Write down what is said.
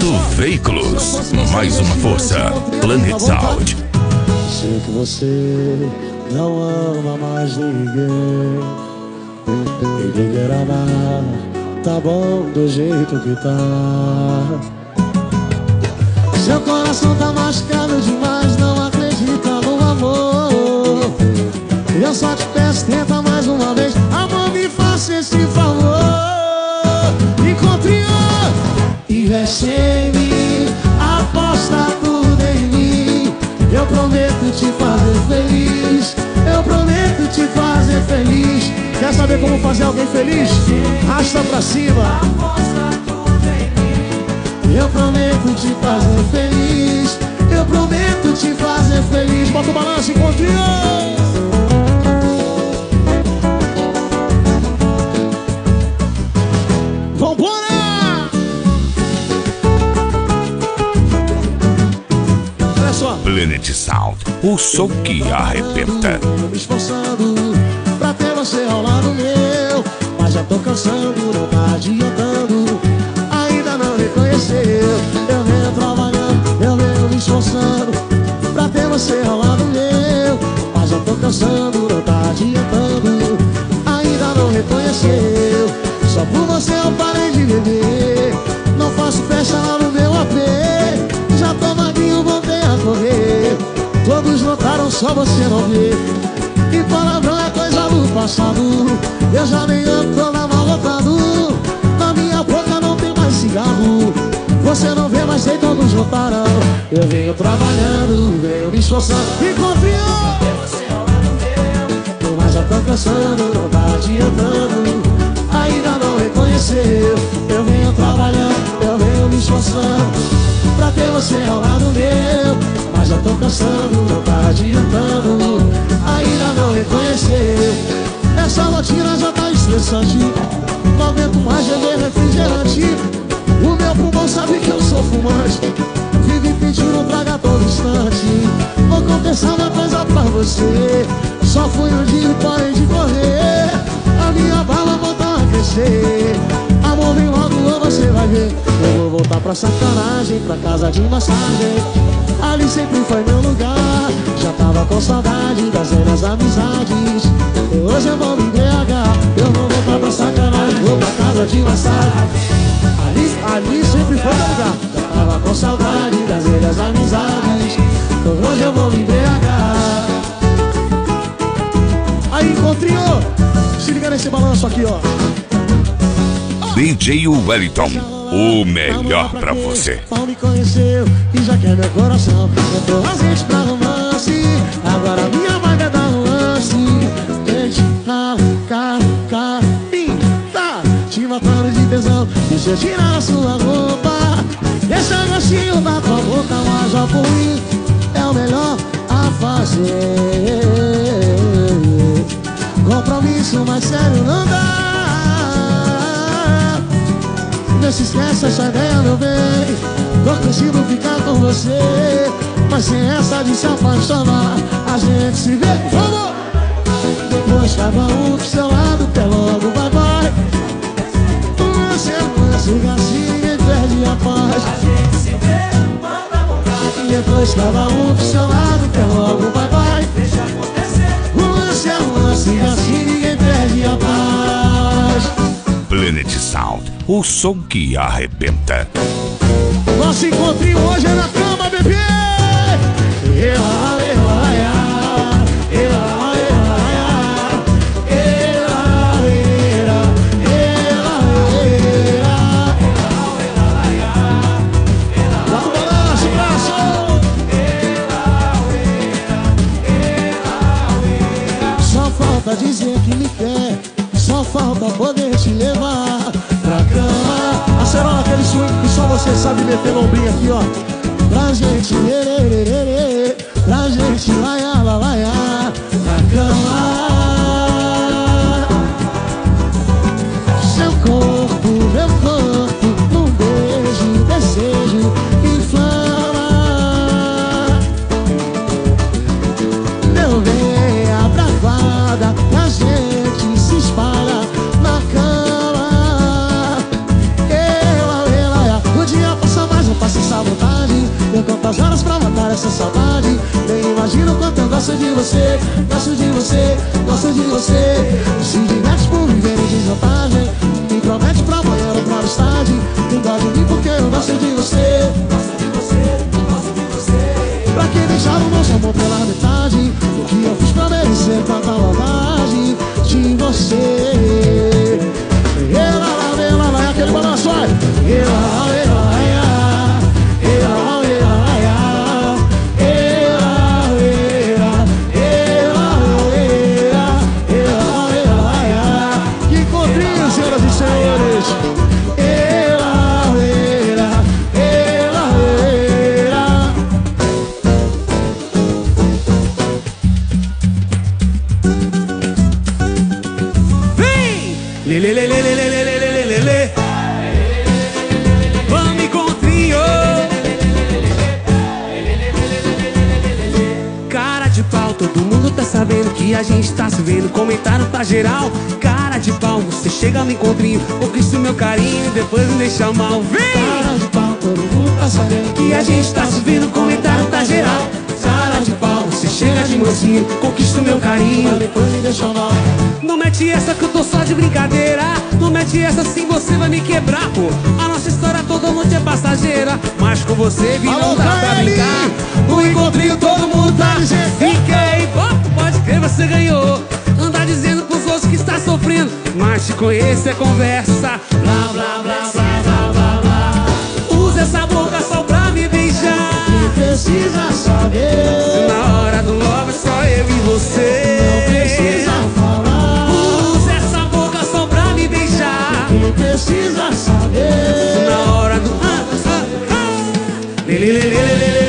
Mundo Veículos, mais uma força. Planet Sound. Sei que você não ama mais ninguém. Ninguém quer amar, tá bom do jeito que tá. Seu coração tá machucado demais, não acredita no amor. Eu só te peço, tenta mais uma vez. Amor, me faça esse favor. Encontre investe em mim, aposta tudo em mim. Eu prometo te fazer feliz. Eu prometo te fazer feliz. Quer saber como fazer alguém feliz? Arrasta pra cima. Aposta tudo em mim. Eu prometo te fazer feliz. Eu prometo te fazer feliz. Bota o balanço, encontrinho. Vambora! Olha só. Planet Sound, o som que arrebenta. Eu me esforçando pra ter você ao lado meu, mas já tô cansando, não tá adiantando. Ainda não reconheceu. Eu venho trabalhando, eu venho me esforçando pra ter você ao lado meu, mas já tô cansando, não tá adiantando. Ainda não reconheceu. Só por você eu parei de beber. Não faço festa lá no meu AP. Já tô magrinho, voltei a correr. Todos notaram, só você não vê. E palavrão é coisa do passado. Eu já nem ando, tô na malotado. Na minha boca não tem mais cigarro. Você não vê, mas sei, todos notaram. Eu venho trabalhando, venho me esforçando e confio. Mas já tô cansando, não tá adiantando. Ainda não reconheceu. Eu venho trabalhando, eu venho me esforçando pra ter você ao lado meu, mas já tô cansando, não tá adiantando. Ainda não reconheceu. Essa rotina já tá estressante. Não aguento mais beber refrigerante. O meu pulmão sabe que eu sou fumante. Vive pedindo traga todo instante. Vou confessar uma coisa pra você. Só fui um dia e parei de correr. A minha bala volta a crescer. Amor, vem logo ou você vai ver. Eu vou voltar pra sacanagem, pra casa de massagem. Ali sempre foi meu lugar. Já tava com saudade das velhas amizades. E hoje eu vou me embriagar. Eu vou voltar pra sacanagem, vou pra casa de massagem. Ali sempre foi meu lugar. Já tava com saudade das velhas amizades. Hoje eu vou me embriagar. Aí, encontrinho, se liga nesse balanço aqui, ó. DJ Wellington, o melhor pra você. Mal me conheceu e já quer meu coração. Eu tô ausente pra romance. Agora minha vibe é dar um lance. Gente, tá te matando de tesão. Deixa eu tirar a sua roupa. Esse é o gostinho da tua boca. Mas já por mim é o melhor a fazer. Compromisso mais sério não dá. Não se esquece essa ideia, meu bem. Tô crescido ficar com você, mas sem essa de se apaixonar. A gente se vê, vamos! Depois cada um pro seu lado, até logo, bye bye. Você assim, ninguém perde a paz. A gente se vê, manda vontade. Depois cada um pro seu lado, até logo, bye bye. Deixa acontecer. Você assim, ninguém perde a paz. Planet Sound, o som que arrebenta. Nosso encontrinho hoje é na cama, bebê. Bota o balanço, braço. Só falta dizer que me quer. Só falta poder te levar pra cama. Acerola aquele swing que só você sabe meter no ombrinho aqui, ó. Pra gente pra gente laiar pra cama. Seu corpo, meu corpo, num beijo, desejo, inflama. Meu bem, abra a guarda, a gente se espalha na cama. O dia passa mais, não essa saudade. Nem imagino o quanto eu gosto de você. Gosto de você, gosto de você. Se diverte por viver em desvantagem. Me promete pra amanhã ou pra tarde. Não dá de mim porque eu gosto de você. Gosto de você, gosto de você. Pra que deixar o nosso amor pela metade? O que eu fiz pra merecer tanta maldade de você? Ela vai, aquele balanço, vai! Que encontrinho, senhoras e senhores! Lê, lê, lê, lê, lê, lê, lê, lê, lê, lê, lê. Vamos, encontrinho. Cara de pau, todo mundo tá sabendo que a gente tá se vendo. Comentário tá geral. Cara de pau, você chega no encontrinho, conquista o meu carinho, depois me deixa mal. Vem! Cara de pau, todo mundo tá sabendo Que a gente tá se vendo, comentário tá geral. Cara de pau, você chega de mansinho, conquista o meu carinho, mas depois me deixa mal. Não mete essa que eu tô só de brincadeira. Não mete essa assim, você vai me quebrar, pô. A nossa história toda noite é passageira, mas com você vi não dá pra brincar. No encontrinho todo mundo tá. Fiquei, pode crer, você ganhou. Andar dizendo pros outros que está sofrendo, mas te conheço é conversa. Blá, blá, blá, blá, blá, blá, blá. Usa essa boca só pra me beijar. Quem precisa saber? Na hora do love é só eu e você. Não precisa falar. Usa essa boca só pra me beijar. Quem precisa saber? Na hora do lê, lê, lê, lê, lê, lê.